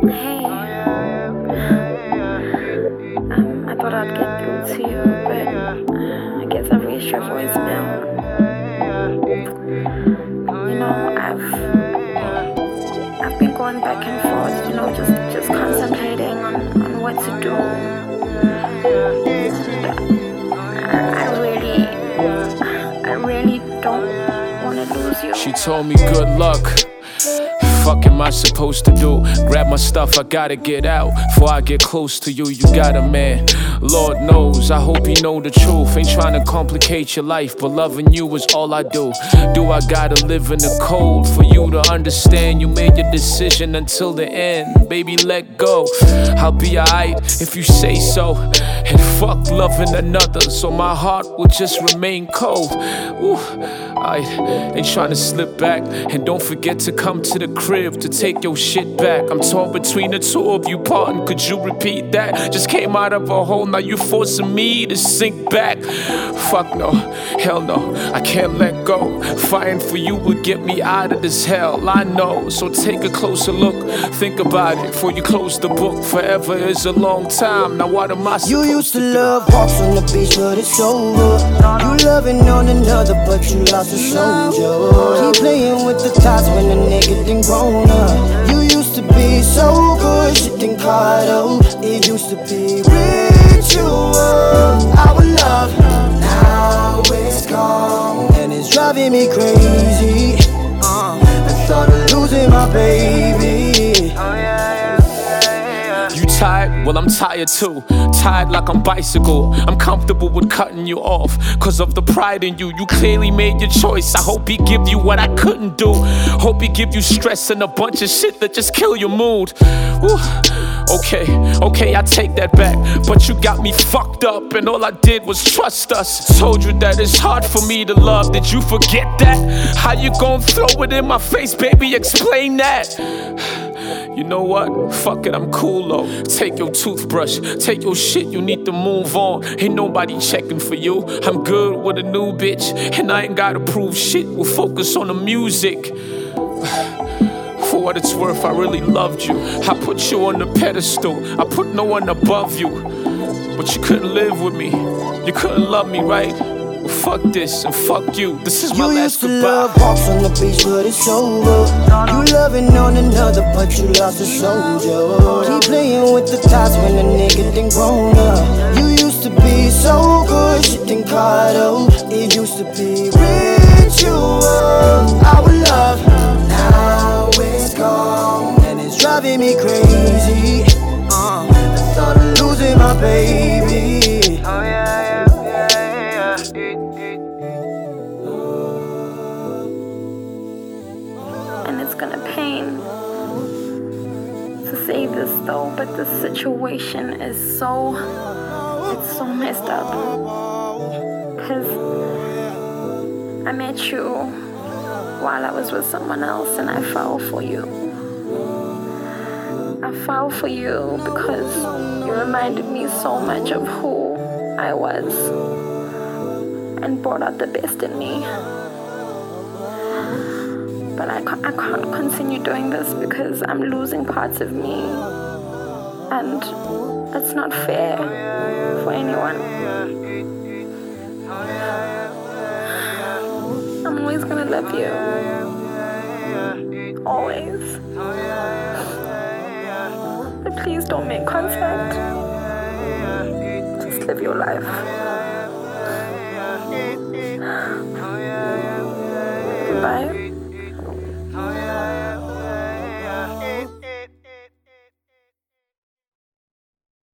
Hey, I thought I'd get through to you, but I guess I've reached your voicemail. I've been going back and forth, just contemplating on what to do. I really don't want to lose you. She told me good luck. Fuck am I supposed to do? Grab my stuff, I gotta get out. Before I get close to you, you got a man. Lord knows, I hope you know the truth. Ain't trying to complicate your life, but loving you is all I do. Do I gotta live in the cold for you to understand? You made your decision until the end. Baby, let go. I'll be alright if you say so. And fuck loving another, so my heart will just remain cold. Ooh, I ain't trying to slip back. And don't forget to come to the crib to take your shit back. I'm torn between the two of you, pardon, could you repeat that? Just came out of a hole, now you forcing me to sink back. Fuck no, hell no, I can't let go. Fighting for you would get me out of this hell, I know. So take a closer look, think about it before you close the book. Forever is a long time, now what am I supposed to do? You used to love walks on the beach, but it's over. You loving on another, but you lost a soldier. Keep playing with the thoughts when the nigga done grown up. You used to be so good, shit done caught up. It used to be ritual, our love. Now it's gone, and it's driving me crazy. The thought of losing my baby. You tired? Well, I'm tired too. Tired like I'm bicycle. I'm comfortable with cutting you off cause of the pride in you. You clearly made your choice. I hope he give you what I couldn't do. Hope he give you stress and a bunch of shit that just kill your mood. Ooh. Okay, I take that back. But you got me fucked up and all I did was trust us. Told you that it's hard for me to love. Did you forget that? How you gon' throw it in my face, baby? Explain that. You know what? Fuck it, I'm cool though. Take your toothbrush, take your shit, you need to move on. Ain't nobody checking for you. I'm good with a new bitch, and I ain't gotta prove shit. We'll focus on the music. For what it's worth, I really loved you. I put you on the pedestal, I put no one above you. But you couldn't live with me, you couldn't love me, right? Well, fuck this and fuck you. This is my last goodbye. You used to love walks on the beach, but it's over. You loving on another, but you lost a soldier. Keep playing with the thoughts when the nigga done grown up. You used to be so good, shit done caught up. It used to be ritual, our love. Now it's gone, and it's driving me crazy. The thought of losing my baby. And it's gonna pain to say this though, but the situation is so messed up. Cause I met you while I was with someone else and I fell for you. I fell for you because you reminded me so much of who I was and brought out the best in me. But I can't continue doing this because I'm losing parts of me. And that's not fair for anyone. I'm always gonna love you. Always. But please don't make contact. Just live your life. Goodbye.